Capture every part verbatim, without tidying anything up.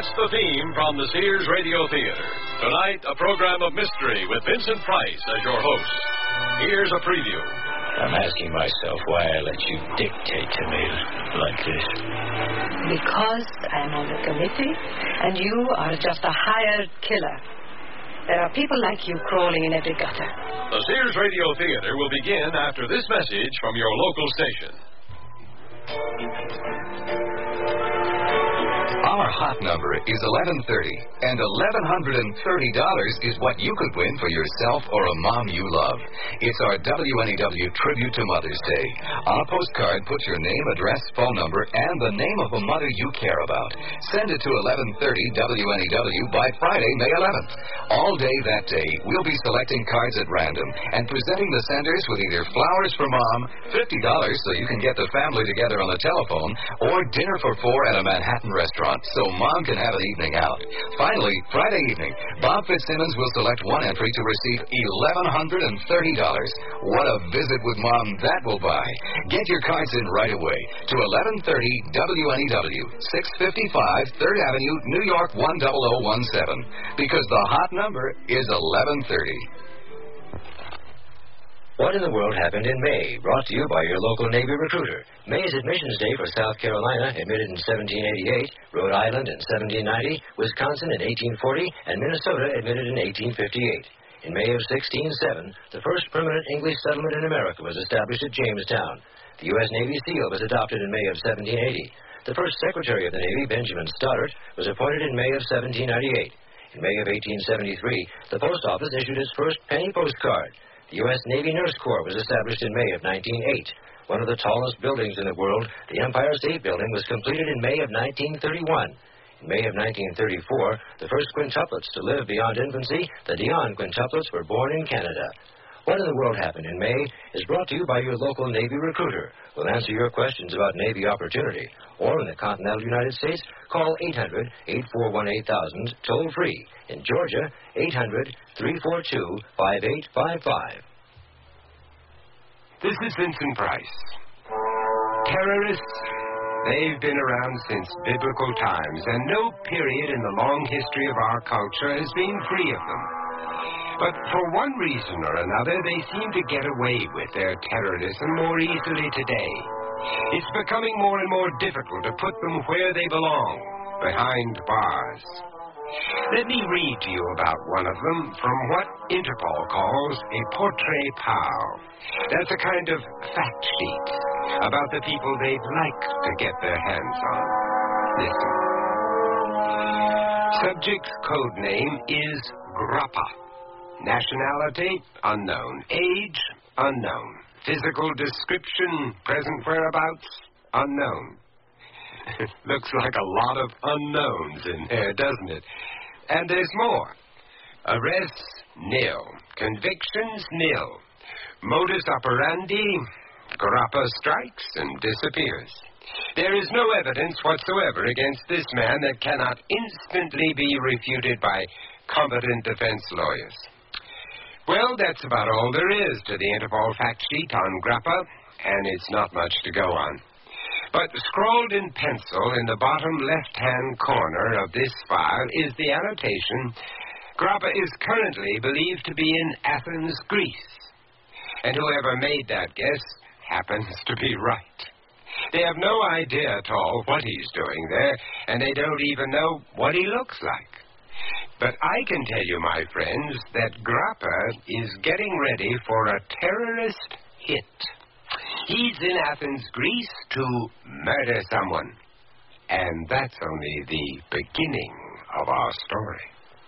the theme from the Sears Radio Theater. Tonight, a program of mystery with Vincent Price as your host. Here's a preview. I'm asking myself why I let you dictate to me like this. Because I'm on the committee, and you are just a hired killer. There are people like you crawling in every gutter. The Sears Radio Theater will begin after this message from your local station. Our hot number is eleven thirty, and eleven thirty dollars is what you could win for yourself or a mom you love. It's our W N E W tribute to Mother's Day. On a postcard, put your name, address, phone number, and the name of a mother you care about. Send it to eleven thirty W N E W by Friday, May eleventh. All day that day, we'll be selecting cards at random and presenting the senders with either flowers for mom, fifty dollars so you can get the family together on the telephone, or dinner for four at a Manhattan restaurant, so Mom can have an evening out. Finally, Friday evening, Bob Fitzsimmons will select one entry to receive eleven thirty dollars. What a visit with Mom that will buy. Get your cards in right away to eleven thirty W N E W, six fifty-five third Avenue, New York one zero zero one seven, because the hot number is eleven thirty. What in the World Happened in May? Brought to you by your local Navy recruiter. May is Admissions Day for South Carolina, admitted in seventeen eighty-eight, Rhode Island in seventeen ninety, Wisconsin in eighteen forty, and Minnesota admitted in eighteen fifty-eight. In May of sixteen oh seven, the first permanent English settlement in America was established at Jamestown. The U S Navy SEAL was adopted in May of seventeen eighty. The first Secretary of the Navy, Benjamin Stoddert, was appointed in May of seventeen ninety-eight. In May of eighteen seventy-three, the Post Office issued its first penny postcard. The U S Navy Nurse Corps was established in May of nineteen oh eight. One of the tallest buildings in the world, the Empire State Building, was completed in May of nineteen thirty-one. In May of nineteen thirty-four, the first quintuplets to live beyond infancy, the Dion quintuplets, were born in Canada. What in the World Happened in May is brought to you by your local Navy recruiter. We'll answer your questions about Navy opportunity. Or in the continental United States, call eight hundred, eight four one, eight thousand, toll free. In Georgia, eight hundred, three four two, five eight five five. This is Vincent Price. Terrorists, they've been around since biblical times, and no period in the long history of our culture has been free of them. But for one reason or another, they seem to get away with their terrorism more easily today. It's becoming more and more difficult to put them where they belong, behind bars. Let me read to you about one of them from what Interpol calls a portrait pal. That's a kind of fact sheet about the people they'd like to get their hands on. Listen. Subject's code name is Grappa. Nationality, unknown. Age, unknown. Physical description, present whereabouts, unknown. Looks like a lot of unknowns in there, doesn't it? And there's more. Arrests, nil. Convictions, nil. Modus operandi, Grappa strikes and disappears. There is no evidence whatsoever against this man that cannot instantly be refuted by competent defense lawyers. Well, that's about all there is to the Interpol fact sheet on Grappa, and it's not much to go on. But scrawled in pencil in the bottom left-hand corner of this file is the annotation, Grappa is currently believed to be in Athens, Greece. And whoever made that guess happens to be right. They have no idea at all what he's doing there, and they don't even know what he looks like. But I can tell you, my friends, that Grappa is getting ready for a terrorist hit. He's in Athens, Greece, to murder someone. And that's only the beginning of our story.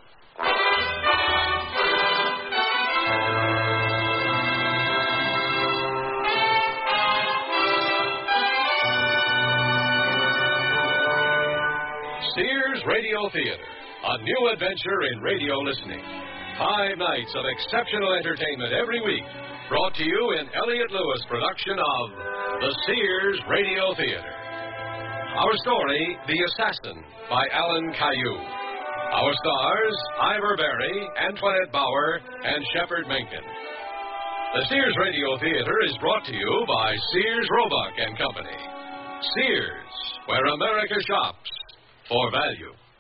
Sears Radio Theater, a new adventure in radio listening. Five nights of exceptional entertainment every week. Brought to you in Elliott Lewis production of The Sears Radio Theater. Our story, The Assassin, by Alan Caillou. Our stars, Ivor Berry, Antoinette Bauer, and Shepard Menken. The Sears Radio Theater is brought to you by Sears Roebuck and Company. Sears, where America shops for value.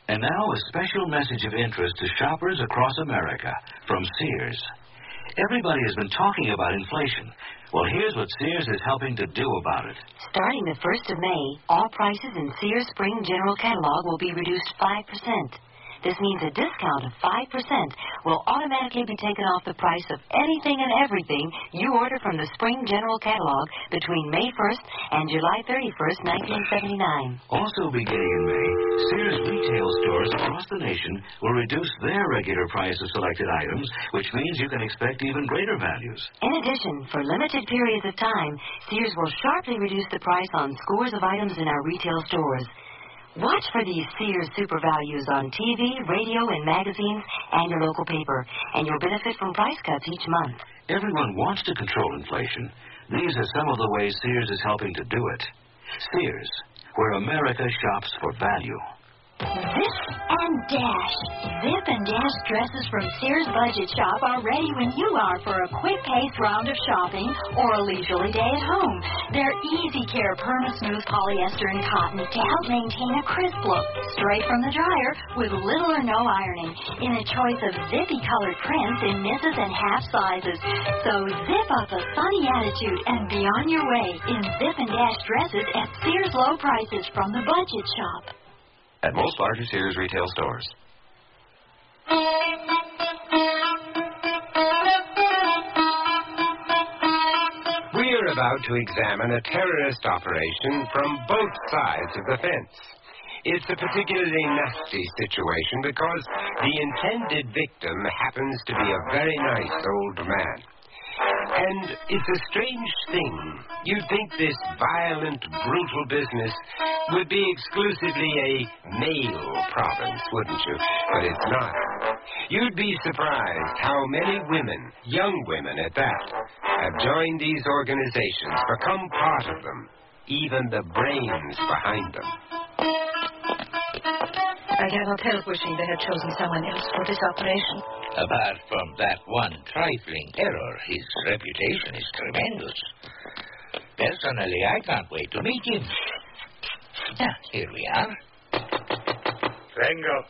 And now a special message of interest to shoppers across America from Sears. Everybody has been talking about inflation. Well, here's what Sears is helping to do about it. Starting the first of May, all prices in Sears Spring General Catalog will be reduced five percent. This means a discount of five percent will automatically be taken off the price of anything and everything you order from the Spring General Catalog between May first and July thirty-first, nineteen seventy-nine. Also beginning in May, Sears retail stores across the nation will reduce their regular price of selected items, which means you can expect even greater values. In addition, for limited periods of time, Sears will sharply reduce the price on scores of items in our retail stores. Watch for these Sears super values on T V, radio, and magazines, and your local paper, and you'll benefit from price cuts each month. Everyone wants to control inflation. These are some of the ways Sears is helping to do it. Sears, where America shops for value. Zip and Dash. Zip and Dash dresses from Sears Budget Shop are ready when you are for a quick-paced round of shopping or a leisurely day at home. They're easy-care perma-smooth polyester and cotton to help maintain a crisp look, straight from the dryer with little or no ironing, in a choice of zippy-colored prints in misses and half sizes. So zip up a sunny attitude and be on your way in Zip and Dash dresses at Sears low prices from the Budget Shop. At most larger Sears retail stores. We are about to examine a terrorist operation from both sides of the fence. It's a particularly nasty situation because the intended victim happens to be a very nice old man. And it's a strange thing. You'd think this violent, brutal business would be exclusively a male province, wouldn't you? But it's not. You'd be surprised how many women, young women at that, have joined these organizations, become part of them, even the brains behind them. I cannot help wishing they had chosen someone else for this operation. Apart from that one trifling error, his reputation is tremendous. Personally, I can't wait to meet him. Ah, here we are. Ringo.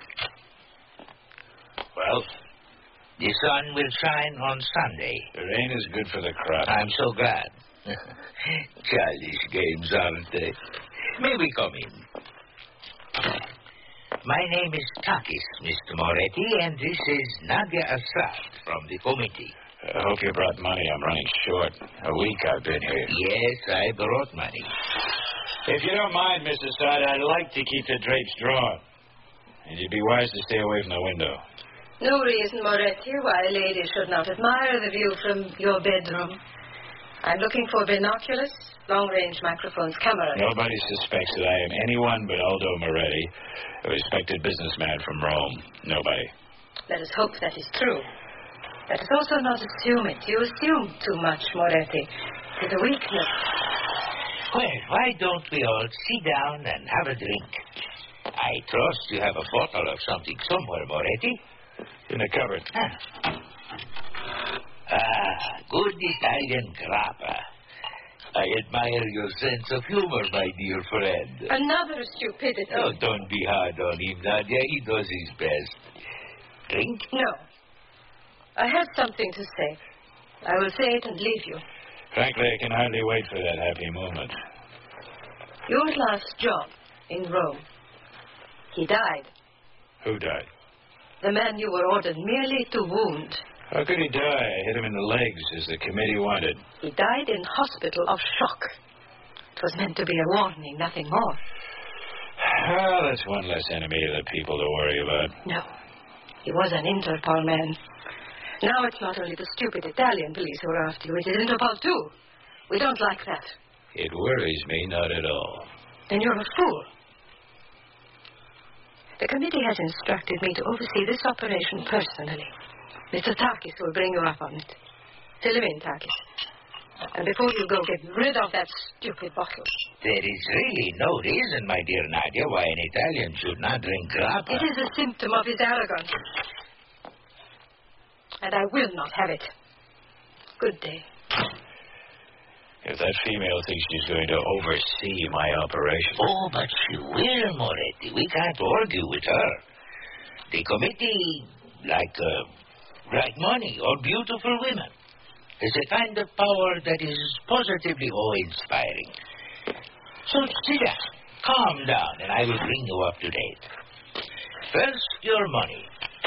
Well, the sun will shine on Sunday. The rain is good for the crop. I'm so glad. Childish games, aren't they? May we come in? My name is Takis, Mister Moretti, and this is Nadia Assad from the committee. I hope you brought money. I'm running short. A week I've been here. Yes, I brought money. If you don't mind, Missus Assad, I'd like to keep the drapes drawn. And you'd be wise to stay away from the window. No reason, Moretti, why a lady should not admire the view from your bedroom. I'm looking for binoculars, long-range microphones, camera. Nobody suspects that I am anyone but Aldo Moretti, a respected businessman from Rome. Nobody. Let us hope that is true. Let us also not assume it. You assume too much, Moretti. It is a weakness. Well, why don't we all sit down and have a drink? I trust you have a bottle of something somewhere, Moretti. In the cupboard. Ah. Ah, good Italian grappa. I admire your sense of humor, my dear friend. Another stupidity. Oh, don't be hard on him, Nadia. He does his best. Drink? No. I have something to say. I will say it and leave you. Frankly, I can hardly wait for that happy moment. Your last job in Rome. He died. Who died? The man you were ordered merely to wound. How could he die? I hit him in the legs, as the committee wanted. He died in hospital of shock. It was meant to be a warning, nothing more. Well, that's one less enemy of the people to worry about. No. He was an Interpol man. Now it's not only the stupid Italian police who are after you, it is Interpol too. We don't like that. It worries me not at all. Then you're a fool. The committee has instructed me to oversee this operation personally. Mister Takis will bring you up on it. Fill him in, Takis. And before you go, get rid of that stupid bottle. There is really no reason, my dear Nadia, why an Italian should not drink grappa. It is a symptom of his arrogance. And I will not have it. Good day. if that female thinks she's going to oversee my operation. Oh, but she will, Moretti. We can't argue with her. The committee, like, uh, like money or beautiful women, is a kind of power that is positively awe-inspiring. So sit down, calm down, and I will bring you up to date. First, your money.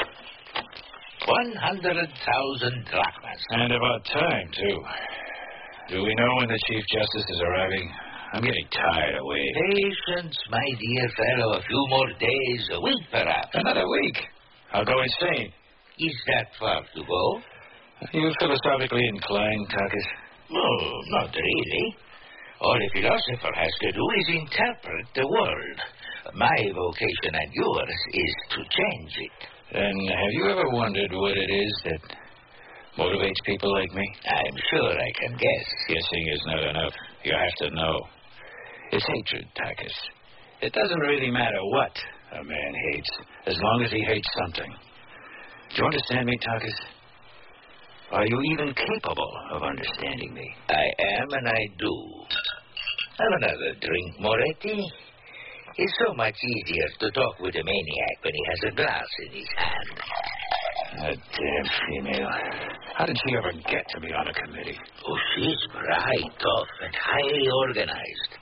One hundred thousand drachmas. And about time, too. Do we know when the Chief Justice is arriving? I'm getting tired of waiting. Patience, my dear fellow. A few more days, a week perhaps. Another week? I'll go insane. Is that far to go? Are you philosophically inclined, Takis? No, not really. All a philosopher has to do is interpret the world. My vocation and yours is to change it. Then have you ever wondered what it is that motivates people like me? I'm sure I can guess. Guessing is not enough. You have to know. It's hatred, Takis. It doesn't really matter what a man hates, as long as he hates something. Do you understand me, Takis? Are you even capable of understanding me? I am, and I do. Have another drink, Moretti. It's so much easier to talk with a maniac when he has a glass in his hand. That damn female. How did she ever get to be on a committee? Oh, she's bright, tough, and highly organized.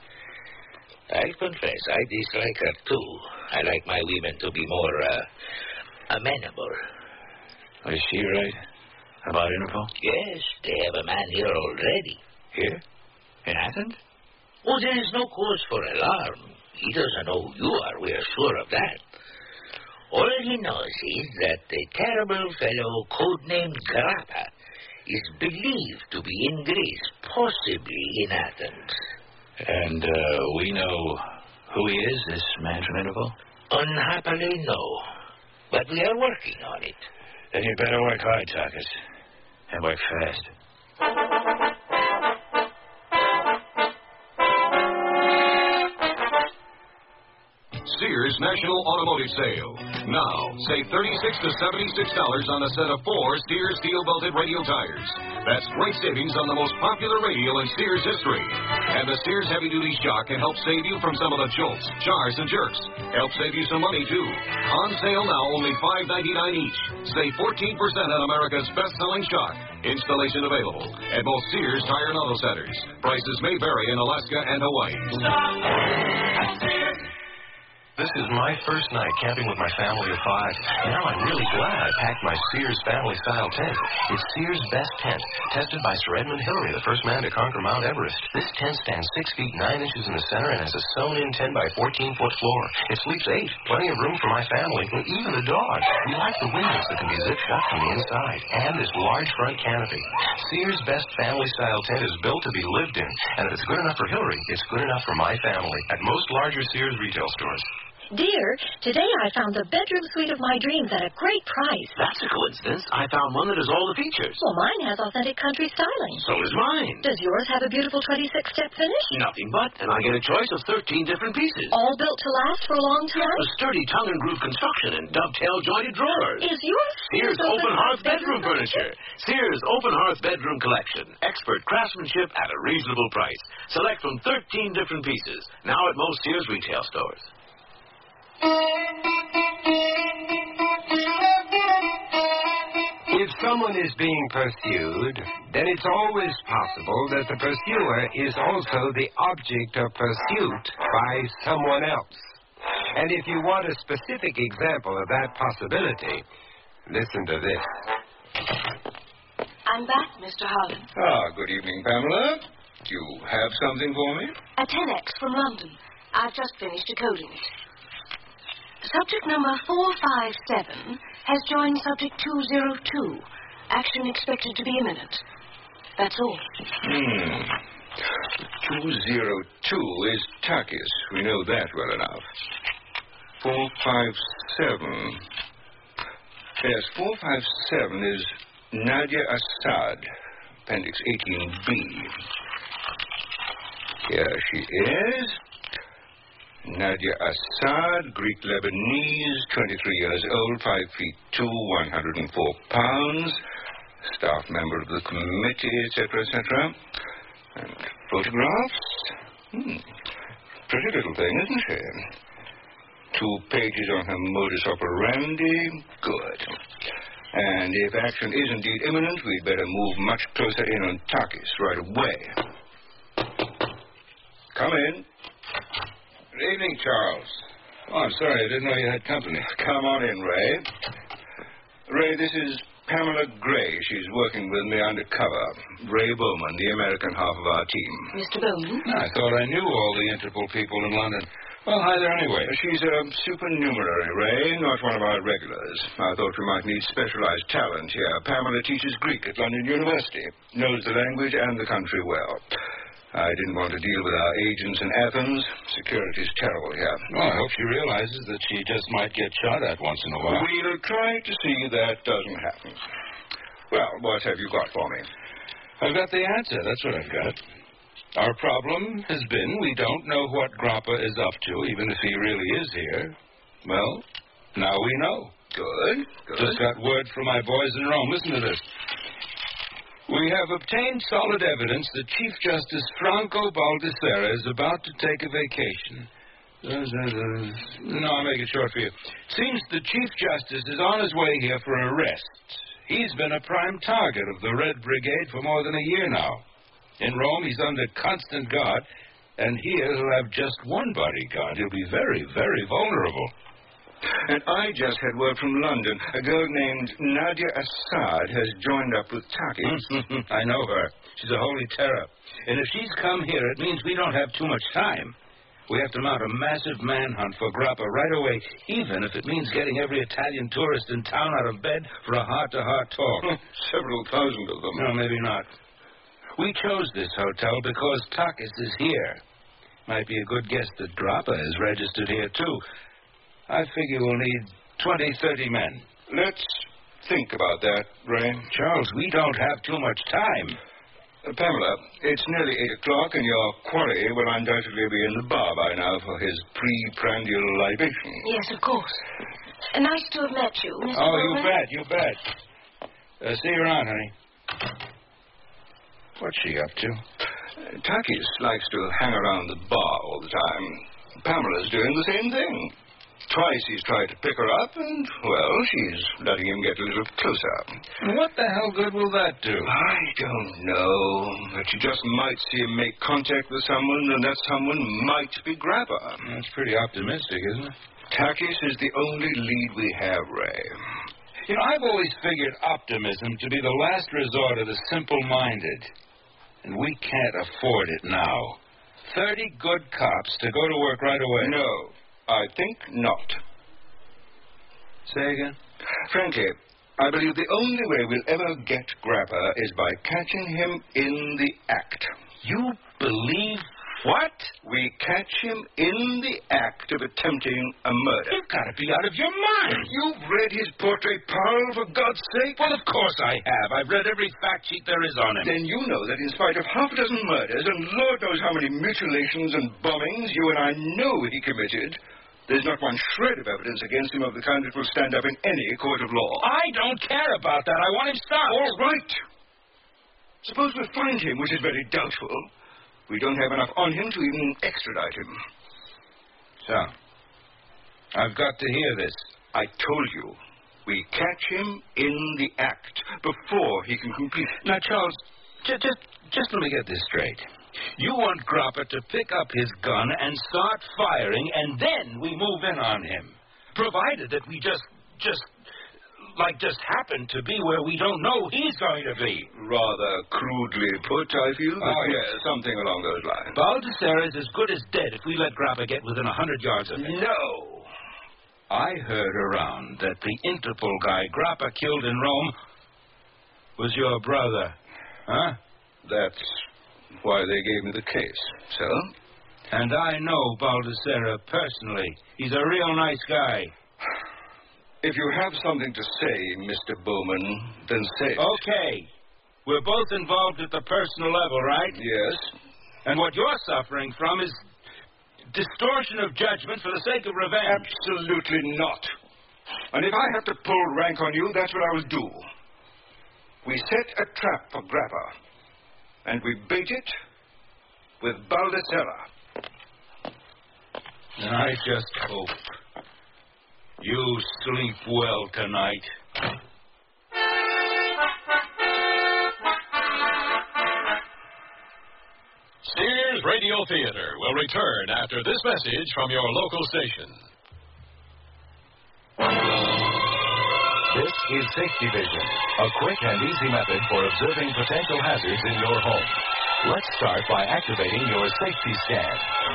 I confess, I dislike her, too. I like my women to be more, uh, amenable. Is she right about Interpol? Yes, they have a man here already. Here? In Athens? Oh, there is no cause for alarm. He doesn't know who you are. We are sure of that. All he knows is that the terrible fellow codenamed Grappa is believed to be in Greece, possibly in Athens. And uh, we know who he is, this man from Interpol? Unhappily, no. But we are working on it. Then you'd better work hard, Takis. And work fast. Sears National Automotive Sale. Now, save thirty-six to seventy-six dollars on a set of four Sears steel-belted radio tires. That's great savings on the most popular radio in Sears history. And the Sears heavy-duty shock can help save you from some of the jolts, jars, and jerks. Help save you some money, too. On sale now, only five ninety-nine each. Save fourteen percent on America's best-selling shock. Installation available at both Sears Tire and Auto Centers. Prices may vary in Alaska and Hawaii. This is my first night camping with my family of five. Now I'm really glad I packed my Sears family-style tent. It's Sears' best tent, tested by Sir Edmund Hillary, the first man to conquer Mount Everest. This tent stands six feet nine inches in the center and has a sewn-in ten by fourteen foot floor. It sleeps eight, plenty of room for my family, and even the dog. We like the windows that can be zipped shut from the inside, and this large front canopy. Sears' best family-style tent is built to be lived in, and if it's good enough for Hillary, it's good enough for my family at most larger Sears retail stores. Dear, today I found the bedroom suite of my dreams at a great price. That's a coincidence. I found one that has all the features. Well, mine has authentic country styling. So does mine. Does yours have a beautiful twenty-six step finish? Nothing but, and I get a choice of thirteen different pieces. All built to last for a long time? A sturdy tongue and groove construction and dovetail jointed drawers. Is yours Sears Open Hearth Bedroom Furniture? Sears Open Hearth Bedroom Collection. Expert craftsmanship at a reasonable price. Select from thirteen different pieces. Now at most Sears retail stores. If someone is being pursued, then it's always possible that the pursuer is also the object of pursuit by someone else. And if you want a specific example of that possibility, listen to this. I'm back, Mister Harlan. Ah, good evening, Pamela. You have something for me? A ten X from London. I've just finished decoding it. Subject number four five seven has joined subject two zero two. Action expected to be imminent. That's all. Hmm. two zero two is Takis. We know that well enough. four five seven. Yes, four five seven is Nadia Assad, Appendix eighteen B. Here she is. Nadia Assad, Greek Lebanese, twenty-three years old, five feet two, one hundred four pounds, staff member of the committee, et cetera, et cetera. And Photographs? Hmm. Pretty little thing, isn't she? Two pages on her modus operandi. Good. And if action is indeed imminent, we'd better move much closer in on Takis right away. Come in. Good evening, Charles. Oh, I'm sorry, I didn't know you had company. Come on in, Ray. Ray, this is Pamela Gray. She's working with me undercover. Ray Bowman, the American half of our team. Mister Bowman? I thought I knew all the Interpol people in London. Well, hi there anyway. She's a supernumerary, Ray, not one of our regulars. I thought we might need specialized talent here. Pamela teaches Greek at London University, knows the language and the country well. I didn't want to deal with our agents in Athens. Security's terrible here. Well, I hope she realizes that she just might get shot at once in a while. We'll try to see that doesn't happen. Well, what have you got for me? I've got the answer. That's what I've got. Our problem has been we don't know what Grappa is up to, even if he really is here. Well, now we know. Good, good. Just got word from my boys in Rome. Listen to this. We have obtained solid evidence that Chief Justice Franco Baldessera is about to take a vacation. No, I'll make it short for you. Seems the Chief Justice is on his way here for arrest. He's been a prime target of the Red Brigade for more than a year now. In Rome, he's under constant guard, and here he'll have just one bodyguard. He'll be very, very vulnerable. And I just had word from London. A girl named Nadia Assad has joined up with Takis. I know her. She's a holy terror. And if she's come here, it means we don't have too much time. We have to mount a massive manhunt for Grappa right away, even if it means getting every Italian tourist in town out of bed for a heart-to-heart talk. Several thousand of them. No, maybe not. We chose this hotel because Takis is here. Might be a good guess that Grappa is registered here, too. I figure we'll need twenty, thirty men. Let's think about that, Ray. Charles, we don't have too much time. Uh, Pamela, it's nearly eight o'clock, and your quarry will undoubtedly be in the bar by now for his pre-prandial libation. Yes, of course. Uh, nice to have met you, Mister Oh, Bowman. you bet, you bet. Uh, see you around, honey. What's she up to? Uh, Takis likes to hang around the bar all the time. Pamela's doing the same thing. Twice he's tried to pick her up, and, well, she's letting him get a little closer. What the hell good will that do? I don't know. But you just might see him make contact with someone, and that someone might be Grappa. That's pretty optimistic, isn't it? Takis is the only lead we have, Ray. You know, I've always figured optimism to be the last resort of the simple-minded. And we can't afford it now. Thirty good cops to go to work right away. No. I think not. Say again? Frankly, I believe the only way we'll ever get Grappa is by catching him in the act. You believe what? We catch him in the act of attempting a murder. You've got to be out of your mind. You've read his portrait, Paul, for God's sake? Well, of course I have. I've read every fact sheet there is on him. Then you know that in spite of half a dozen murders, and Lord knows how many mutilations and bombings you and I know he committed, there's not one shred of evidence against him of the kind that will stand up in any court of law. I don't care about that. I want him stopped. All right. Suppose we find him, which is very doubtful. We don't have enough on him to even extradite him. So, I've got to hear this. I told you. We catch him in the act before he can complete it. Now, Charles, just, just, just let me get this straight. You want Grappa to pick up his gun and start firing, and then we move in on him. Provided that we just, just, like just happen to be where we don't know he's going to be. Rather crudely put, I feel. Oh, yes, something along those lines. Baldessera is as good as dead if we let Grappa get within a hundred yards of him. No. I heard around that the Interpol guy Grappa killed in Rome was your brother. Huh? That's why they gave me the case. So? And I know Baldessera personally. He's a real nice guy. If you have something to say, Mister Bowman, then say it. Okay. We're both involved at the personal level, right? Yes. And what you're suffering from is distortion of judgment for the sake of revenge. Absolutely not. And if I have to pull rank on you, that's what I will do. We set a trap for Grappa, and we bait it, with Baldissera. And I just hope you sleep well tonight. Sears Radio Theater will return after this message from your local station. This is Safety Vision, a quick and easy method for observing potential hazards in your home. Let's start by activating your safety scan.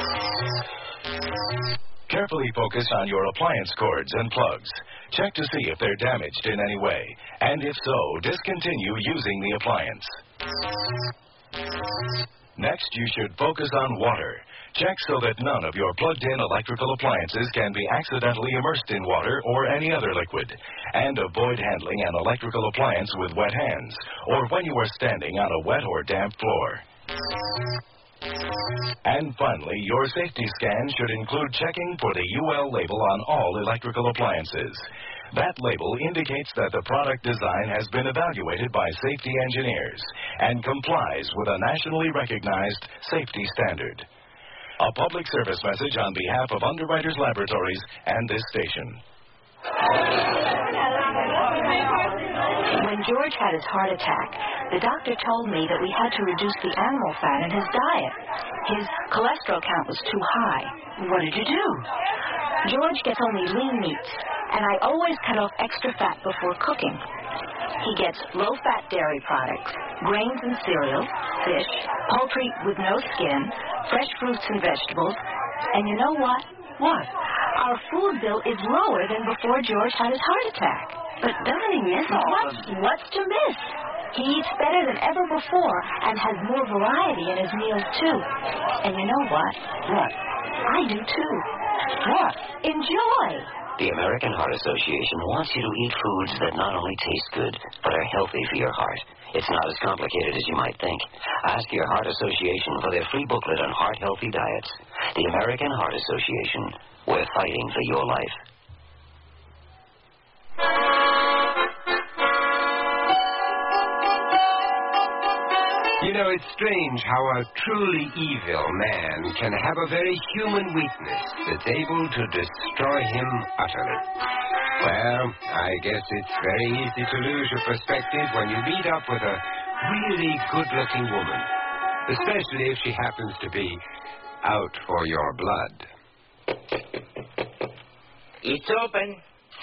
Carefully focus on your appliance cords and plugs. Check to see if they're damaged in any way, and if so, discontinue using the appliance. Next, you should focus on water. Check so that none of your plugged-in electrical appliances can be accidentally immersed in water or any other liquid. And avoid handling an electrical appliance with wet hands, or when you are standing on a wet or damp floor. And finally, your safety scan should include checking for the U L label on all electrical appliances. That label indicates that the product design has been evaluated by safety engineers and complies with a nationally recognized safety standard. A public service message on behalf of Underwriters Laboratories and this station. When George had his heart attack, the doctor told me that we had to reduce the animal fat in his diet. His cholesterol count was too high. What did you do? George gets only lean meats, and I always cut off extra fat before cooking. He gets low-fat dairy products, grains and cereals, fish, poultry with no skin, fresh fruits and vegetables. And you know what? What? Our food bill is lower than before George had his heart attack. But darling, Miss, what's, what's to miss? He eats better than ever before and has more variety in his meals, too. And you know what? What? I do, too. What? Enjoy. The American Heart Association wants you to eat foods that not only taste good, but are healthy for your heart. It's not as complicated as you might think. Ask your Heart Association for their free booklet on heart-healthy diets. The American Heart Association. We're fighting for your life. You know, it's strange how a truly evil man can have a very human weakness that's able to destroy him utterly. Well, I guess it's very easy to lose your perspective when you meet up with a really good-looking woman, especially if she happens to be out for your blood. It's open.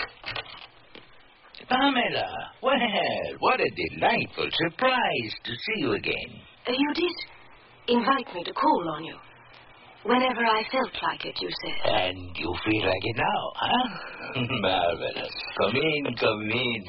Pamela, well, what a delightful surprise to see you again. You did invite me to call on you. Whenever I felt like it, you said. And you feel like it now, huh? Marvelous. Come in, come in.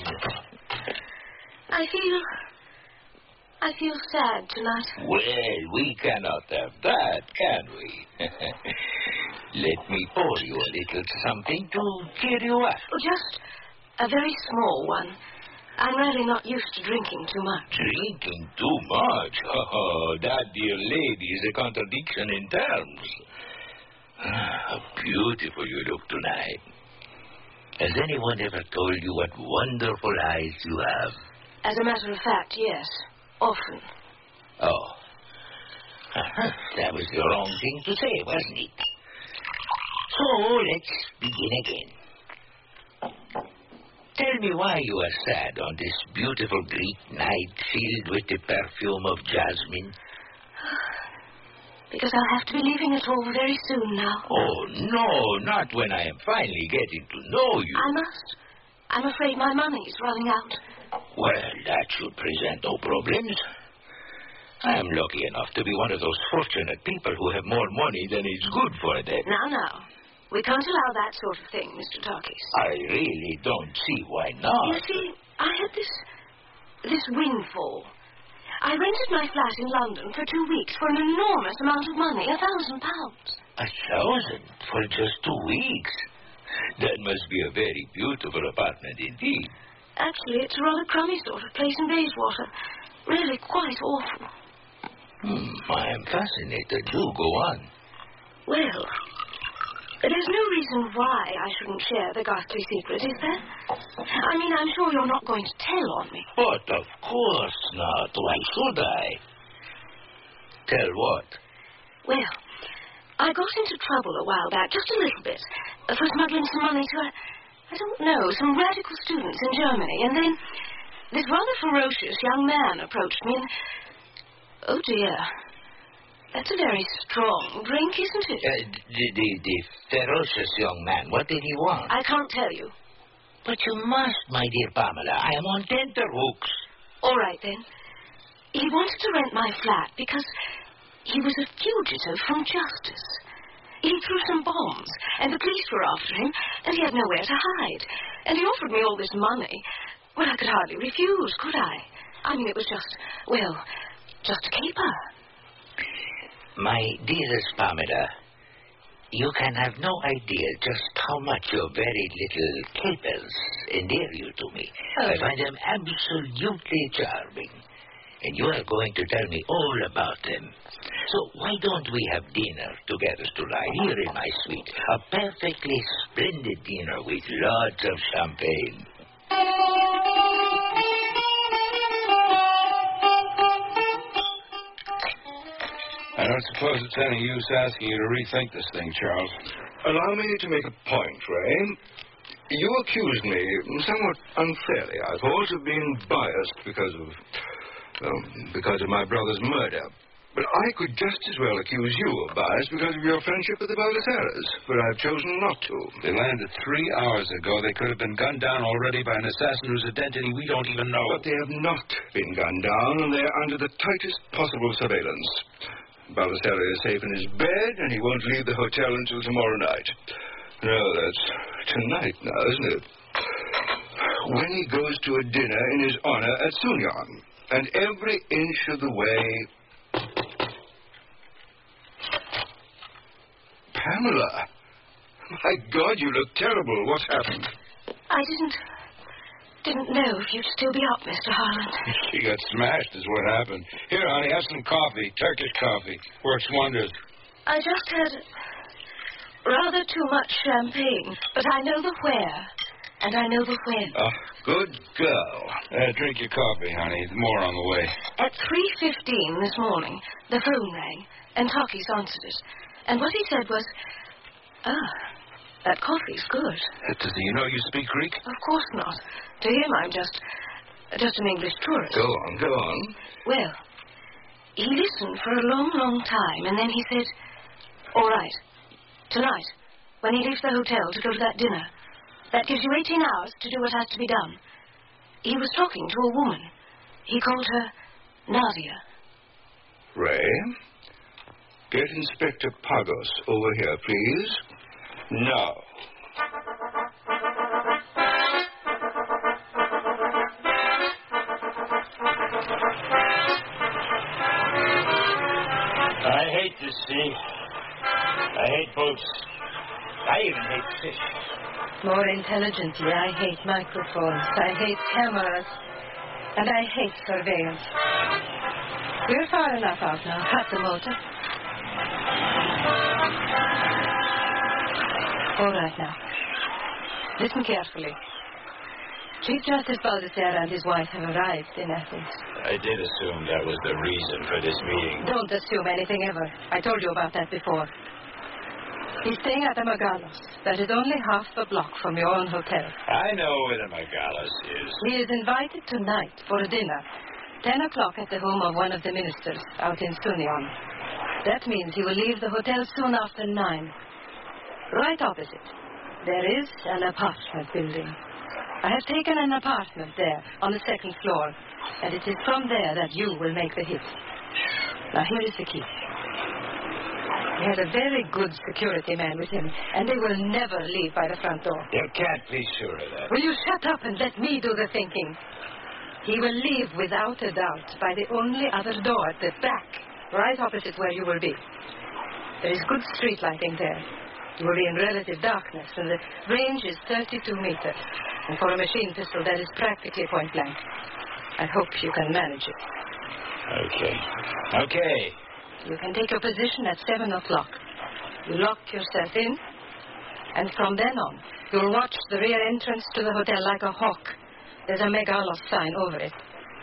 I feel... I feel sad tonight. Well, we cannot have that, can we? Let me pour you a little something to cheer you up. Oh, just a very small one. I'm really not used to drinking too much. Drinking too much? Oh, that, dear lady, is a contradiction in terms. How beautiful you look tonight. Has anyone ever told you what wonderful eyes you have? As a matter of fact, yes. Often. Oh. Uh-huh. That was the wrong thing to say, wasn't it? So, let's begin again. Tell me why you are sad on this beautiful Greek night filled with the perfume of jasmine. Because I'll have to be leaving at home very soon now. Oh, no, not when I am finally getting to know you. I must. I'm afraid my money's running out. Well, that should present no problems. I am lucky enough to be one of those fortunate people who have more money than is good for them. Now, now. We can't allow that sort of thing, Mister Tarkis. I really don't see why not. You see, I had this... this windfall. I rented my flat in London for two weeks for an enormous amount of money, a thousand pounds. A thousand for just two weeks? That must be a very beautiful apartment indeed. Actually, it's a rather crummy sort of place in Bayswater. Really quite awful. Hmm, I am fascinated. Do go on. Well, there's no reason why I shouldn't share the ghastly secret, is there? I mean, I'm sure you're not going to tell on me. But of course not. Why should I? Tell what? Well, I got into trouble a while back, just a little bit, uh, for smuggling some money to, uh, I don't know, some radical students in Germany. And then this rather ferocious young man approached me and... Oh, dear. That's a very strong drink, isn't it? Uh, the, the, the ferocious young man, what did he want? I can't tell you. But you must, my dear Pamela. I am on tenterhooks. All right, then. He wanted to rent my flat because he was a fugitive from justice. He threw some bombs, and the police were after him, and he had nowhere to hide. And he offered me all this money. Well, I could hardly refuse, could I? I mean, it was just, well, just a caper. My dearest Pamela, you can have no idea just how much your very little capers endear you to me. Oh. I find them absolutely charming. And you are going to tell me all about them. So why don't we have dinner together tonight here in my suite? A perfectly splendid dinner with lots of champagne. I don't suppose it's any use asking you to rethink this thing, Charles. Allow me to make a point, Ray. You accused me, somewhat unfairly, I thought, of being biased because of, well, because of my brother's murder. But I could just as well accuse you of bias because of your friendship with the Baldessaras, but I've chosen not to. They landed three hours ago. They could have been gunned down already by an assassin whose identity we don't even know. But they have not been gunned down, and they're under the tightest possible surveillance. Baldessari is safe in his bed, and he won't leave the hotel until tomorrow night. No, that's tonight now, isn't it? When he goes to a dinner in his honor at Sunyan, and every inch of the way... Pamela! My God, you look terrible. What's happened? I didn't... didn't know if you'd still be up, Mister Harland. She got smashed is what happened. Here, honey, have some coffee. Turkish coffee. Works wonders. I just had rather too much champagne, but I know the where, and I know the when. Ah, good girl. Uh, drink your coffee, honey. More on the way. At three fifteen this morning, the phone rang, and Takis answered it. And what he said was, ah, that coffee's good. Does he know you speak Greek? Of course not. To him, I'm just, just an English tourist. Go on, go on. Well, he listened for a long, long time, and then he said, all right, tonight, when he leaves the hotel to go to that dinner, that gives you eighteen hours to do what has to be done. He was talking to a woman. He called her Nadia. Ray, get Inspector Pagos over here, please. Now. I hate the sea. I hate boats. I even hate fish. More intelligently, I hate microphones. I hate cameras. And I hate surveillance. We're far enough out now. Cut the motor. All right now. Listen carefully. Chief Justice Baldessara and his wife have arrived in Athens. I did assume that was the reason for this meeting. Don't assume anything ever. I told you about that before. He's staying at the Megalos. That is only half a block from your own hotel. I know where the Megalos is. He is invited tonight for a dinner. Ten o'clock at the home of one of the ministers out in Sunyan. That means he will leave the hotel soon after nine. Right opposite, there is an apartment building. I have taken an apartment there on the second floor, and it is from there that you will make the hit. Now, here is the key. He had a very good security man with him, and they will never leave by the front door. You can't be sure of that. Will you shut up and let me do the thinking? He will leave without a doubt by the only other door at the back, right opposite where you will be. There is good street lighting there. You will be in relative darkness, and the range is thirty-two meters. And for a machine pistol, that is practically point blank. I hope you can manage it. Okay. Okay. You can take your position at seven o'clock. You lock yourself in, and from then on, you'll watch the rear entrance to the hotel like a hawk. There's a Megalos sign over it.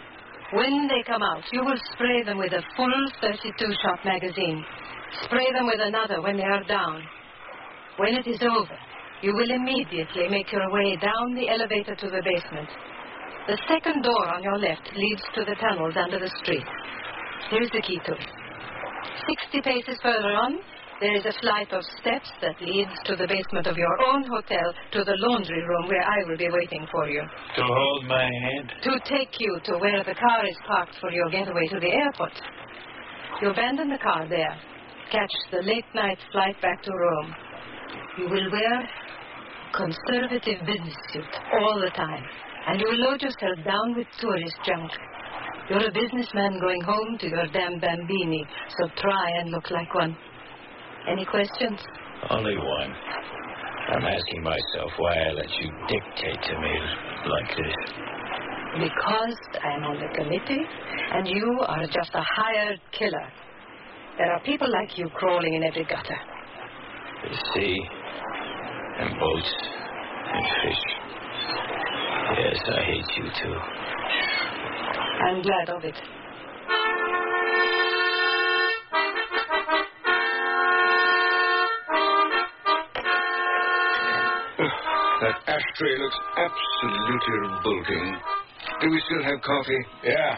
When they come out, you will spray them with a full thirty-two shot magazine. Spray them with another when they are down. When it is over, you will immediately make your way down the elevator to the basement. The second door on your left leads to the tunnels under the street. Here is the key to it. Sixty paces further on, there is a flight of steps that leads to the basement of your own hotel, to the laundry room where I will be waiting for you. To hold my hand? To take you to where the car is parked for your getaway to the airport. You abandon the car there. Catch the late-night flight back to Rome. You will wear conservative business suit all the time. And you will load yourself down with tourist junk. You're a businessman going home to your damn Bambini, so try and look like one. Any questions? Only one. I'm asking myself why I let you dictate to me like this. Because I'm on the committee, and you are just a hired killer. There are people like you crawling in every gutter. The sea, and boats, and fish. Yes, I hate you too. I'm glad of it. That ashtray looks absolutely revolting. Do we still have coffee? Yeah.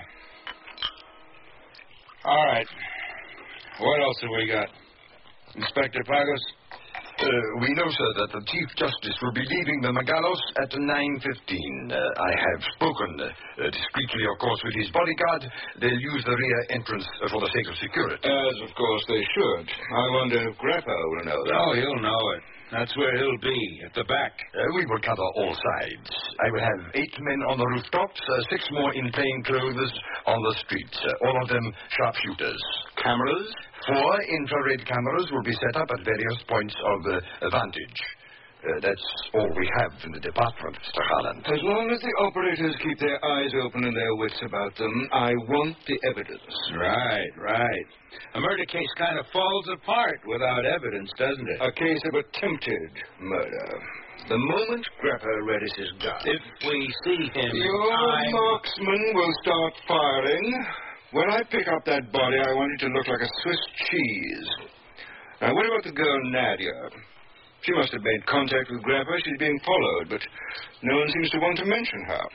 All right. What else have we got? Inspector Pagos? Uh, we know, sir, that the Chief Justice will be leaving the Magalos at nine fifteen. Uh, I have spoken uh, discreetly, of course, with his bodyguard. They'll use the rear entrance uh, for the sake of security. As, of course, they should. I wonder if Grappa will know that. Oh, he'll know it. That's where he'll be, at the back. Uh, we will cover all sides. I will have eight men on the rooftops, uh, six more in plain clothes on the streets, uh, all of them sharpshooters. Cameras? Four infrared cameras will be set up at various points of uh, vantage. Uh, that's all we have in the department, Mister Harland. As long as the operators keep their eyes open and their wits about them, I want the evidence. Right, right. A murder case kind of falls apart without evidence, doesn't it? A case of attempted murder. The moment Grappa readies his gun. If we see him, your I'm... marksman will start firing. When I pick up that body, I want it to look like a Swiss cheese. Now, what about the girl Nadia? She must have made contact with Grappa. She's being followed, but no one seems to want to mention her.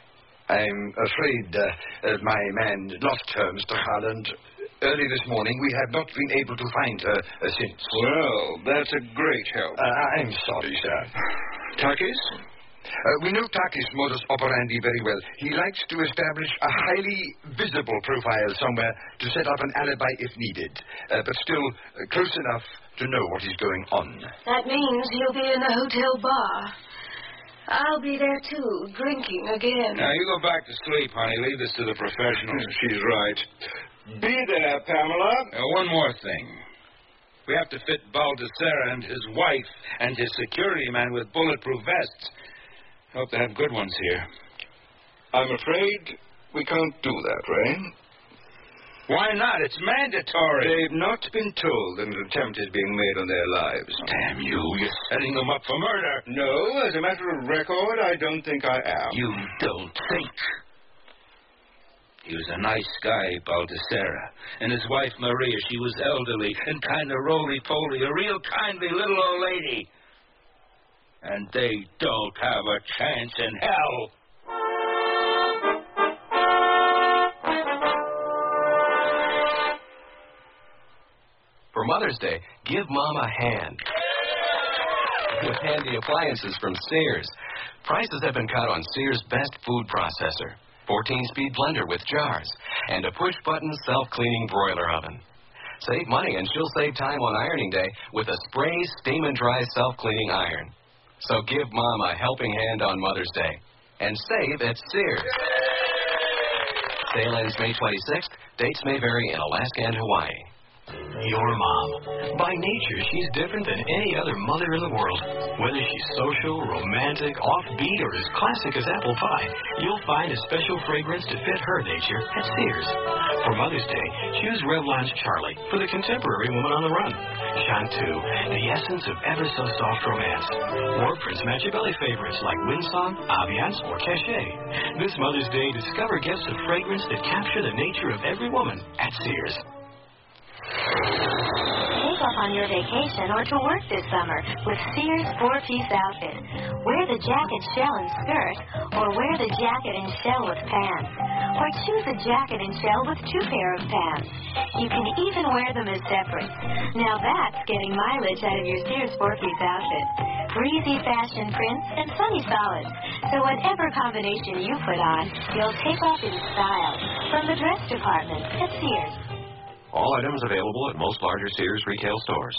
I'm afraid uh, uh, my man lost her, Mister Harland. Early this morning, we have not been able to find her uh, since. Well, that's a great help. Uh, I'm sorry, sir. Takis? Uh, we know Takis' modus operandi very well. He likes to establish a highly visible profile somewhere to set up an alibi if needed, uh, but still uh, close enough to know what is going on. That means he'll be in the hotel bar. I'll be there, too, drinking again. Now, you go back to sleep, honey. Leave this to the professionals. She's right. Be there, Pamela. Uh, one more thing. We have to fit Baldessera and his wife and his security man with bulletproof vests. Hope they have good ones here. I'm afraid we can't do that, Ray. Why not? It's mandatory. They've not been told that an attempt is being made on their lives. Damn you. You're setting them up for murder. No, as a matter of record, I don't think I am. You don't think. He was a nice guy, Baldessera. And his wife, Maria, she was elderly and kind of roly-poly, a real kindly little old lady. And they don't have a chance in hell. For Mother's Day, give Mom a hand with handy appliances from Sears. Prices have been cut on Sears' best food processor, fourteen-speed blender with jars, and a push-button self-cleaning broiler oven. Save money and she'll save time on ironing day with a spray steam and dry self-cleaning iron. So give Mom a helping hand on Mother's Day and save at Sears. Sale ends May twenty-sixth. Dates may vary in Alaska and Hawaii. Your mom. By nature, she's different than any other mother in the world. Whether she's social, romantic, offbeat, or as classic as apple pie, you'll find a special fragrance to fit her nature at Sears. For Mother's Day, choose Revlon's Charlie for the contemporary woman on the run. Chanteuse, the essence of ever-so-soft romance. Or Prince Machiavelli favorites like Windsong, Aviance, or Cachet. This Mother's Day, discover gifts of fragrance that capture the nature of every woman at Sears. Take off on your vacation or to work this summer with Sears four-piece outfit. Wear the jacket, shell, and skirt, or wear the jacket and shell with pants. Or choose a jacket and shell with two pair of pants. You can even wear them as separates. Now that's getting mileage out of your Sears four-piece outfit. Breezy fashion prints and sunny solids. So whatever combination you put on, you'll take off in style. From the dress department at Sears. All items available at most larger Sears retail stores.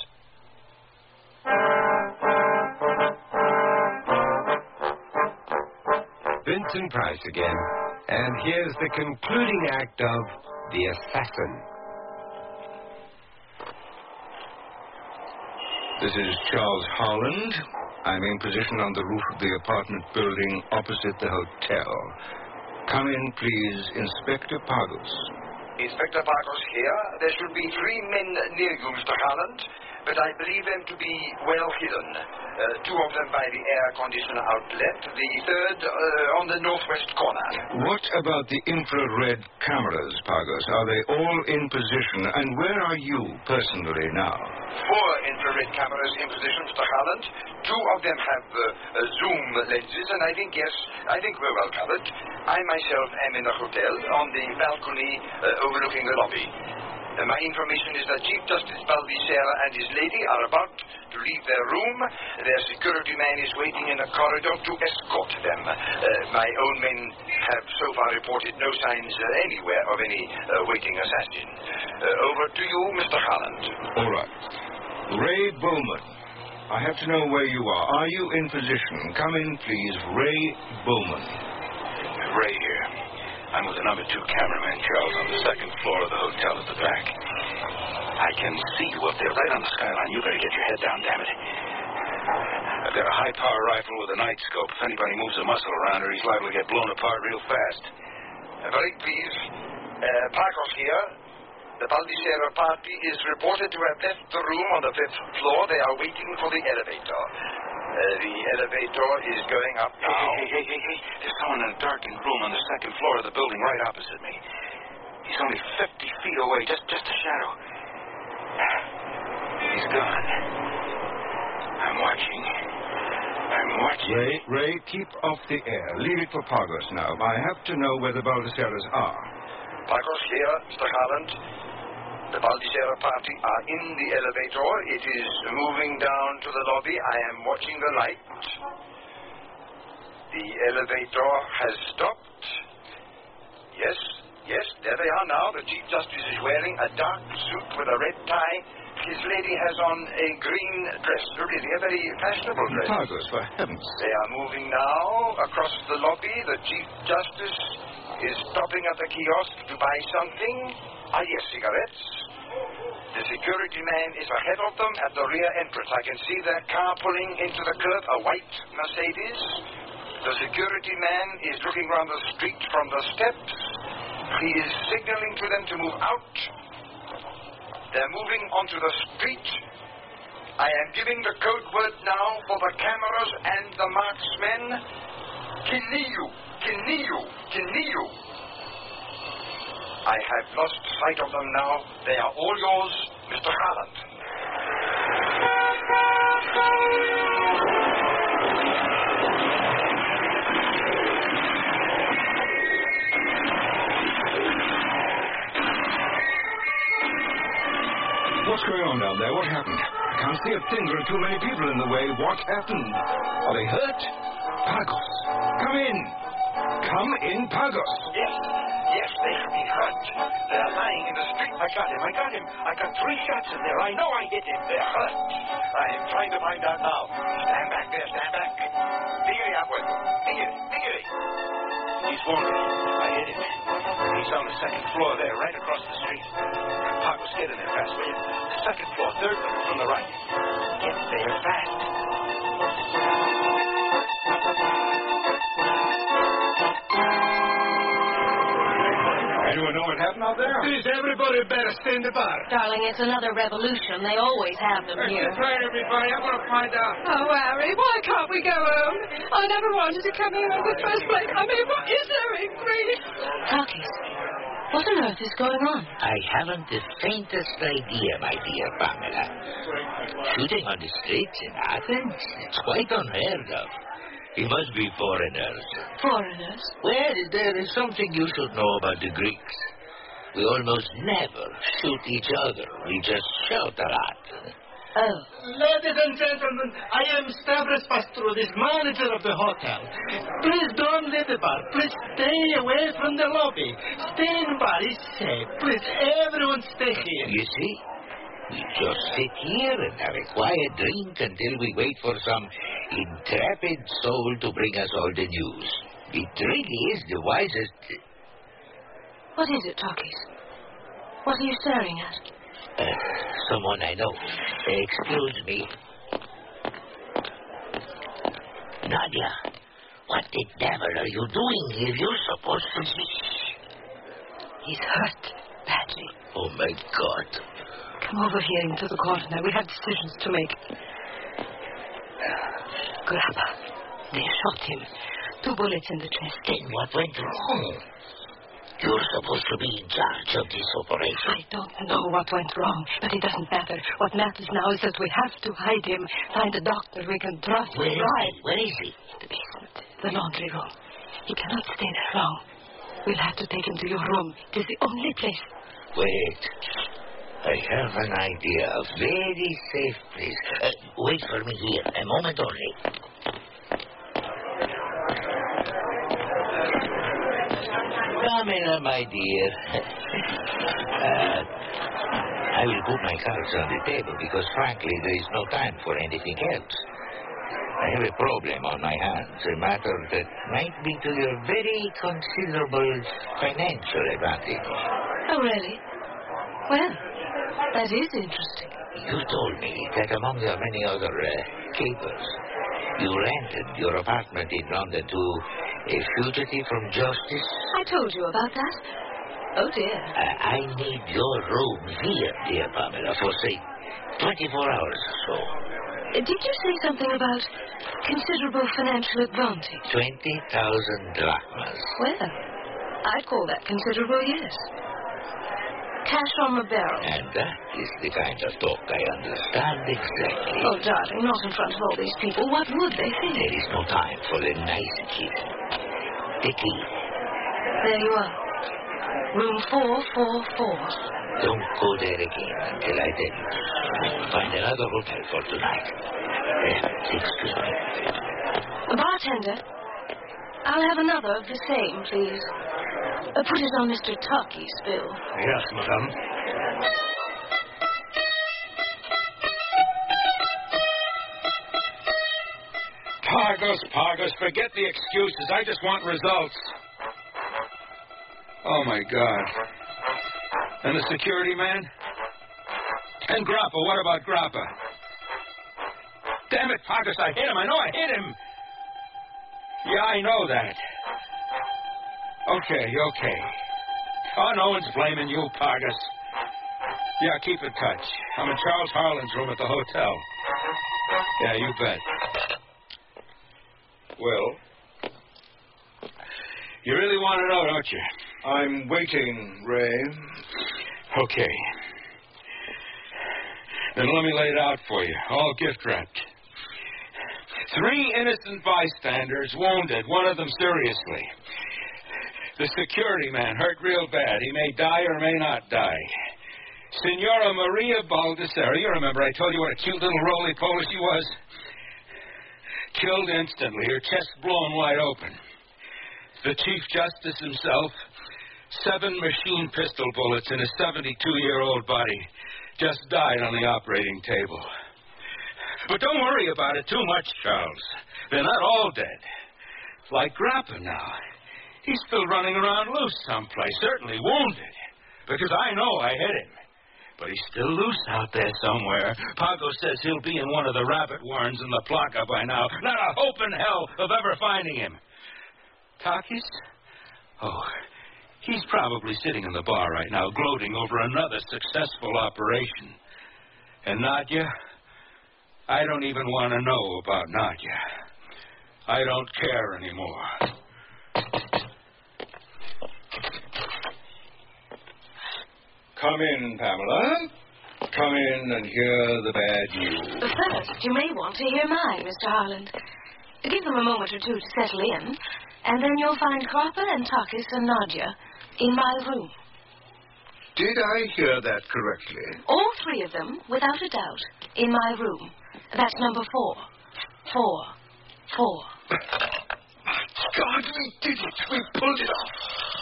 Vincent Price again. And here's the concluding act of The Assassin. This is Charles Holland. I'm in position on the roof of the apartment building opposite the hotel. Come in, please, Inspector Pagos. Inspector Pagos here. There should be three men near you, Mister Holland, but I believe them to be well hidden. Uh, two of them by the air conditioner outlet, the third uh, on the northwest corner. What about the infrared cameras, Pagos? Are they all in position? And where are you personally now? Four infrared cameras in position, Mister Holland. Two of them have uh, uh, zoom lenses, and I think, yes, I think we're well covered. I myself am in the hotel on the balcony uh, overlooking the lobby. Uh, my information is that Chief Justice Baldissera and his lady are about to leave their room. Their security man is waiting in the corridor to escort them. Uh, my own men have so far reported no signs uh, anywhere of any uh, waiting assassin. Uh, over to you, Mister Holland. All right. Ray Bowman, I have to know where you are. Are you in position? Come in, please. Ray Bowman. Ray here. I'm with the number two cameraman, Charles, on the second floor of the hotel at the back. I can see you up there, right on the skyline. You better get your head down, damn it. I've got a high-power rifle with a night scope. If anybody moves a muscle around her, he's liable to get blown apart real fast. Uh, very please. Uh, Pagos here. The Baldissera party is reported to have left the room on the fifth floor. They are waiting for the elevator. Uh, the elevator is going up now. Hey, hey, hey, hey, hey. There's someone in a darkened room on the second floor of the building right opposite me. He's only fifty feet away, just, just a shadow. He's gone. I'm watching. I'm watching. Ray, Ray, keep off the air. Leave it for Pagos now. I have to know where the Baldisseras are. Pagos here, Mister Holland. The Baldissera party are in the elevator. It is moving down to the lobby. I am watching the light. The elevator has stopped. Yes, yes, there they are now. The Chief Justice is wearing a dark suit with a red tie. His lady has on a green dress, really a very fashionable dress. Pagos, for heaven's sake. They are moving now across the lobby. The Chief Justice is stopping at the kiosk to buy something. Ah, yes, cigarettes. The security man is ahead of them at the rear entrance. I can see their car pulling into the curb, a white Mercedes. The security man is looking round the street from the steps. He is signaling to them to move out. They're moving onto the street. I am giving the code word now for the cameras and the marksmen. Kiniu, Kiniu, Kiniu. I have lost sight of them now. They are all yours, Mister Holland. What's going on down there? What happened? I can't see a thing. There are too many people in the way. What happened? Are they hurt? Pagos, come in. Come in, Pagos. Yes, yes, they have been hurt. They're lying in the street. I got him, I got him. I got three shots in there. I know I hit him. They're hurt. I am trying to find out now. Stand back there, stand back. Diggery upward. Diggery, diggery. He's wounded. I hit him. He's on the second floor there, right across the street. Pagos, Get in there fast, will you? Second floor, third floor, from the right. Get there fast. Anyone know what happened out there? Please, everybody better stay in the bar. Darling, it's another revolution. They always have them here. That's right, everybody. I'm going to find out. Oh, Harry, why can't we go home? I never wanted to come here in the first place. I mean, what is there in Greece? Takis, what on earth is going on? I haven't the faintest idea, my dear Pamela. Shooting on the streets in Athens? It's quite unheard of. It must be foreigners. Foreigners? Well, there is something you should know about the Greeks. We almost never shoot each other. We just shout a lot. Oh. Ladies and gentlemen, I am Stavros Pastrudis, manager of the hotel. Please don't leave the bar. Please stay away from the lobby. Stay in the bar. It's safe. Please, everyone stay here. You see? We just sit here and have a quiet drink until we wait for some intrepid soul to bring us all the news. It really is the wisest... What is it, Takis? What are you staring at? Uh, someone I know. Uh, excuse me. Nadia, what the devil are you doing here? You're supposed to be... He's hurt badly. Oh, my God. Come over here into the corner now. We have decisions to make. Grappa. They shot him. Two bullets in the chest. Then what went wrong? You're supposed to be in charge of this operation. I don't know what went wrong, but it doesn't matter. What matters now is that we have to hide him, find a doctor we can trust. Where is right. he? Where is he? The basement. The laundry room. He cannot stay there long. We'll have to take him to your room. It is the only place. Wait. I have an idea. A very safe place. Uh, wait for me here. A moment only. Pamela, my dear. uh, I will put my cards on the table because, frankly, there is no time for anything else. I have a problem on my hands, a matter that might be to your very considerable financial advantage. Oh, really? Well, that is interesting. You told me that among your many other uh, capers, you rented your apartment in London to a fugitive from justice. I told you about that. Oh, dear. Uh, I need your room here, dear Pamela, for, say, twenty-four hours or so. Uh, did you say something about considerable financial advantage? twenty thousand drachmas. Well, I'd call that considerable, yes. Cash on the barrel. And that is the kind of talk I understand exactly. Oh, darling, not in front of all these people. What would they think? There is no time for the nicety. The key. There you are. Room four four four. Don't go there again until I tell you. Find another hotel for tonight. Uh, excuse me. Bartender, I'll have another of the same, please. Uh, put it on Mister Takis' bill. Yes, madame. Pagos, Pagos, forget the excuses. I just want results. Oh, my God. And the security man? And Grappa. What about Grappa? Damn it, Pagos, I hit him. I know I hit him. Yeah, I know that. Okay, okay. Oh, no one's blaming you, Pagos. Yeah, keep in touch. I'm in Charles Harlan's room at the hotel. Yeah, you bet. Well? You really want to know, don't you? I'm waiting, Ray. Okay. Then let me lay it out for you, all gift-wrapped. Three innocent bystanders wounded, one of them seriously. The security man hurt real bad. He may die or may not die. Signora Maria Baldessari, you remember I told you what a cute little roly-poly she was? Killed instantly, her chest blown wide open. The Chief Justice himself, seven machine pistol bullets in a seventy-two-year-old body, just died on the operating table. But don't worry about it too much, Charles. They're not all dead. Like Grappa now. He's still running around loose someplace, certainly wounded, because I know I hit him. but he's still loose out there somewhere. Pago says he'll be in one of the rabbit warrens in the placa by now. Not a hope in hell of ever finding him. Takis? Oh, he's probably sitting in the bar right now, gloating over another successful operation. And Nadia? I don't even want to know about Nadia. I don't care anymore. Come in, Pamela. Come in and hear the bad news. First, you may want to hear mine, Mister Harland. Give them a moment or two to settle in, and then you'll find Cropper and Takis and Nadia in my room. Did I hear that correctly? All three of them, without a doubt, in my room. That's number four. Four. Four. My God, we did it. We pulled it off.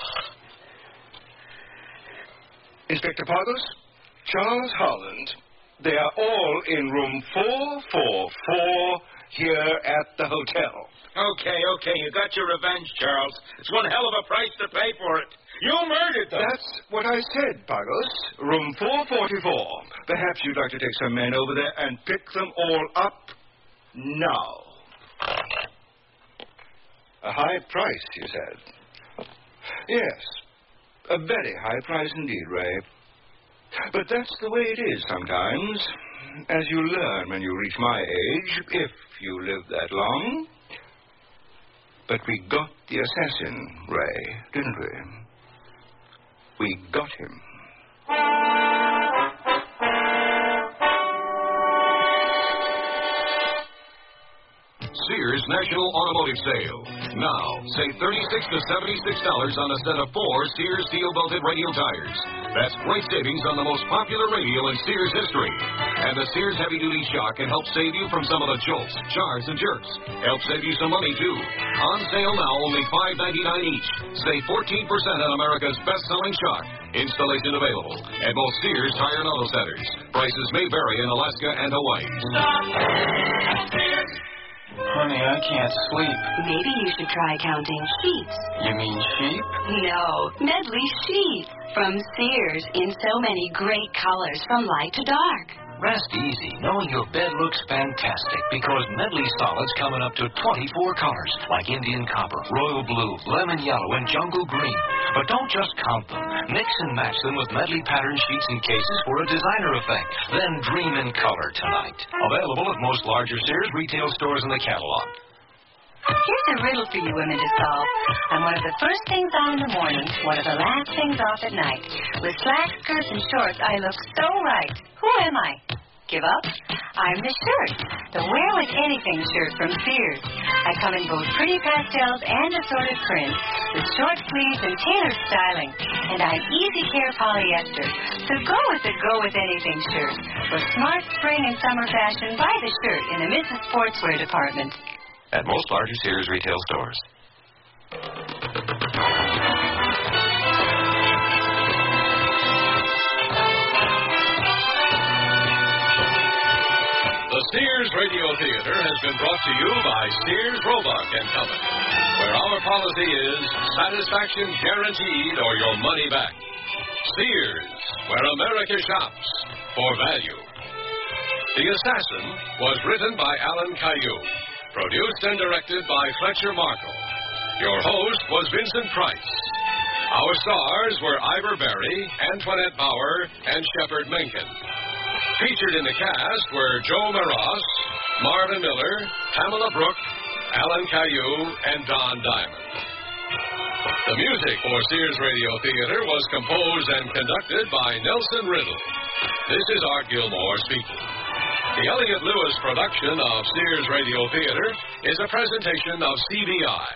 Inspector Pagos, Charles Holland, they are all in room four four four here at the hotel. Okay, okay, you got your revenge, Charles. It's one hell of a price to pay for it. You murdered them. That's what I said, Pagos. Room four forty-four. Perhaps you'd like to take some men over there and pick them all up now. A high price, you said. Yes, a very high price indeed, Ray. But that's the way it is sometimes, as you learn when you reach my age, if you live that long. But we got the assassin, Ray, didn't we? We got him. Sears National Automotive Sale. Now, save thirty-six to seventy-six dollars on a set of four Sears steel-belted radial tires. That's great savings on the most popular radial in Sears history. And the Sears heavy-duty shock can help save you from some of the jolts, jars, and jerks. Help save you some money, too. On sale now, only five ninety-nine each. Save fourteen percent on America's best-selling shock. Installation available at most Sears Tire and Auto Centers. Prices may vary in Alaska and Hawaii. Honey, I can't sleep. Maybe you should try counting sheets. You mean sheep? No, Medley sheets from Sears in so many great colors from light to dark. Rest easy, knowing your bed looks fantastic, because Medley solids come in up to twenty-four colors, like Indian copper, royal blue, lemon yellow, and jungle green. But don't just count them. Mix and match them with Medley pattern sheets and cases for a designer effect. Then dream in color tonight. Available at most larger Sears retail stores in the catalog. Here's a riddle for you women to solve. I'm one of the first things on in the morning, one of the last things off at night. With slacks, skirts, and shorts, I look so right. Who am I? Give up? I'm the shirt. The Wear With Anything shirt from Sears. I come in both pretty pastels and assorted prints, with short sleeves and tailored styling. And I'm easy care polyester. So go with the Go With Anything shirt. For smart spring and summer fashion, buy the shirt in the Missus Sportswear department. At most larger Sears retail stores. The Sears Radio Theater has been brought to you by Sears Roebuck and Company, where our policy is satisfaction guaranteed or your money back. Sears, where America shops for value. The Assassin was written by Alan Caillou, produced and directed by Fletcher Markle. Your host was Vincent Price. Our stars were Ivor Berry, Antoinette Bauer, and Shepard Menken. Featured in the cast were Joe Maras, Marvin Miller, Pamela Brooke, Alan Caillou, and Don Diamond. The music for Sears Radio Theater was composed and conducted by Nelson Riddle. This is Art Gilmore speaking. The Elliott Lewis production of Sears Radio Theater is a presentation of C B I.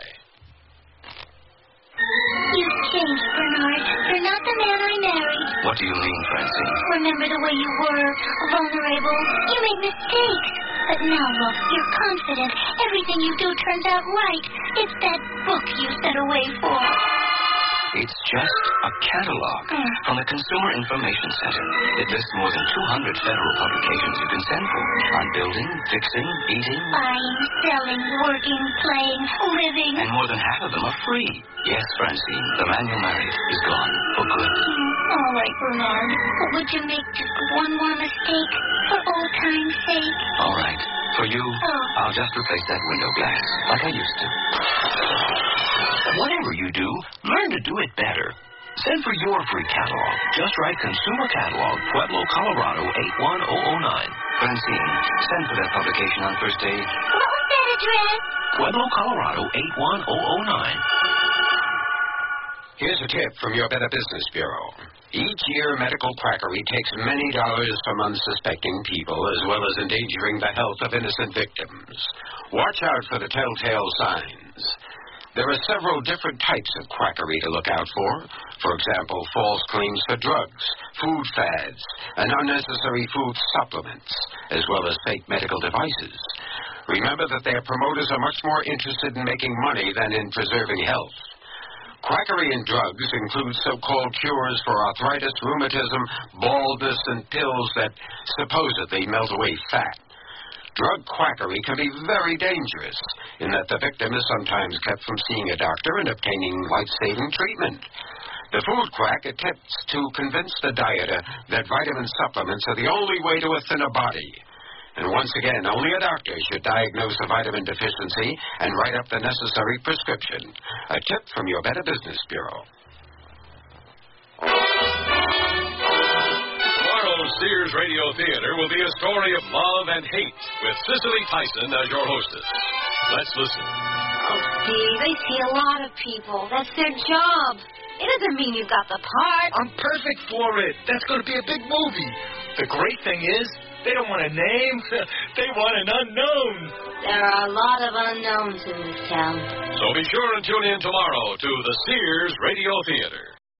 You've changed, Bernard. You're not the man I married. What do you mean, Francine? Remember the way you were, vulnerable. You made mistakes. But now, look, you're confident. Everything you do turns out right. It's that book you sent away for. It's just a catalog Mm. from the Consumer Information Center. It lists more than two hundred federal publications you can send for on building, fixing, eating. Buying, selling, working, playing, living. And more than half of them are free. Yes, Francine, the man you married is gone for good. Mm. All right, Bernard. But would you make just one more mistake for old time's sake? All right. For you, Oh. I'll just replace that window glass like I used to. Whatever you do, learn to do it better. Send for your free catalog. Just write Consumer Catalog, Pueblo, Colorado, eight one zero zero nine. Francine, send for that publication on first day. What was that address? Pueblo, Colorado, eight one zero zero nine. Here's a tip from your Better Business Bureau. Each year, medical quackery takes many dollars from unsuspecting people, as well as endangering the health of innocent victims. Watch out for the telltale signs. There are several different types of quackery to look out for. For example, false claims for drugs, food fads, and unnecessary food supplements, as well as fake medical devices. Remember that their promoters are much more interested in making money than in preserving health. Quackery in drugs includes so-called cures for arthritis, rheumatism, baldness, and pills that supposedly melt away fat. Drug quackery can be very dangerous in that the victim is sometimes kept from seeing a doctor and obtaining life-saving treatment. The food quack attempts to convince the dieter that vitamin supplements are the only way to a thinner body. And once again, only a doctor should diagnose a vitamin deficiency and write up the necessary prescription. A tip from your Better Business Bureau. Tomorrow's Sears Radio Theater will be a story of love and hate with Cicely Tyson as your hostess. Let's listen. Oh, Steve, they see a lot of people. That's their job. It doesn't mean you've got the part. I'm perfect for it. That's going to be a big movie. The great thing is, they don't want a name. They want an unknown. There are a lot of unknowns in this town. So be sure and tune in tomorrow to the Sears Radio Theater.